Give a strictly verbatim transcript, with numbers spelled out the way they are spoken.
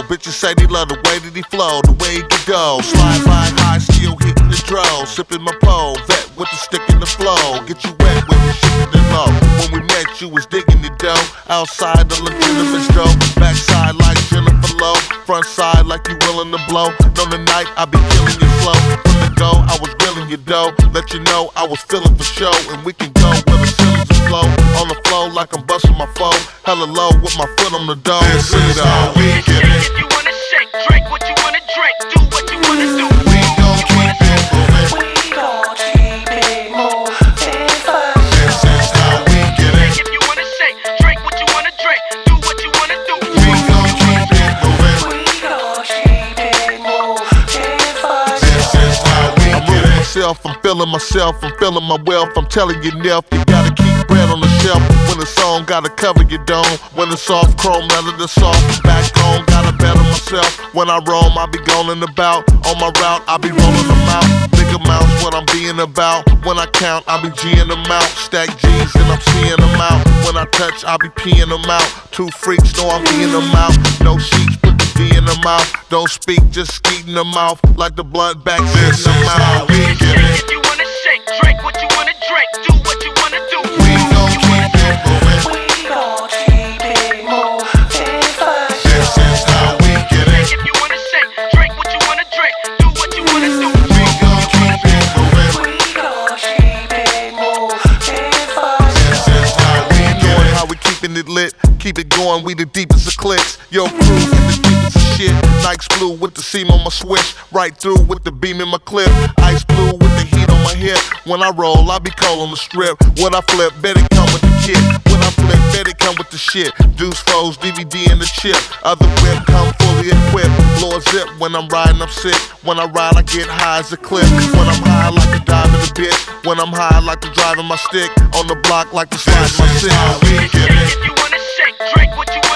Bitches say they love the way that he flow, the way he can go. Slide by high, still hitting the dro. Sipping my pole, vet with the stick in the flow. Get you wet with the shit in low. When we met, you was digging the dough. Outside the legitimate dough. Backside like Jennifer Lowe. Front side like you willing to blow. On the night, I be killing your flow. From the go, I was grilling your dough. Let you know I was feeling for show. And we can go where the ceilings is low. On the flow like I'm busting my foe. Hella low with my foot on the door. This is how we get it. If you wanna shake, drink what you wanna drink, do what you wanna do. We gon' keep it moving. We gon' keep it moving fast. This is how we get it. If you wanna shake, drink what you wanna drink, do what you wanna do. We gon' keep it moving. We gon' keep it moving fast. This is how we I'm get ruling it. myself, I'm feeling myself, I'm feeling my wealth. I'm telling you, Neff, you gotta keep bread on the shelf. When the song gotta cover your dome. When it's soft, chrome leather, the soft. Back home, gotta better myself. When I roam, I be going about. On my route, I be rolling them out. Big amounts, what I'm being about. When I count, I be G'ing them out. Stack G's and I'm seeing them out. When I touch, I be peeing them out. Two freaks, know I'm being them out. No sheets, put the D in the mouth. Don't speak, just skeeting them mouth. Like the blunt back This in is the how mouth. we get it. If you wanna shake, drink what you wanna drink, do what you wanna do. We gon' keep it moving. We gon' keep it moving fast. This is how we get it. If you wanna shake, drink what you wanna drink, do what you wanna do. We gon' keep it moving. We gon' keep it moving fast. This is how we get Knowing it. how we keeping it lit, keep it going, we the deepest of clicks. Yo, crew in the deepest of shit. Nikes blue with the seam on my switch, right through with the beam in my clip. Ice blue with the heat on my hip. When I roll, I be cold on the strip. When I flip, bet it come with the kit. When I flip, bet it come with the shit. Deuce foes, D V D and the chip. Other whip come fully equipped. Floor zip when I'm riding, I'm sick. When I ride, I get high as a clip. When I'm high, like a dive in a bitch. When I'm high, like the driving my stick. On the block, like the slide This my is six. how we get it. If you wanna shake, drink what you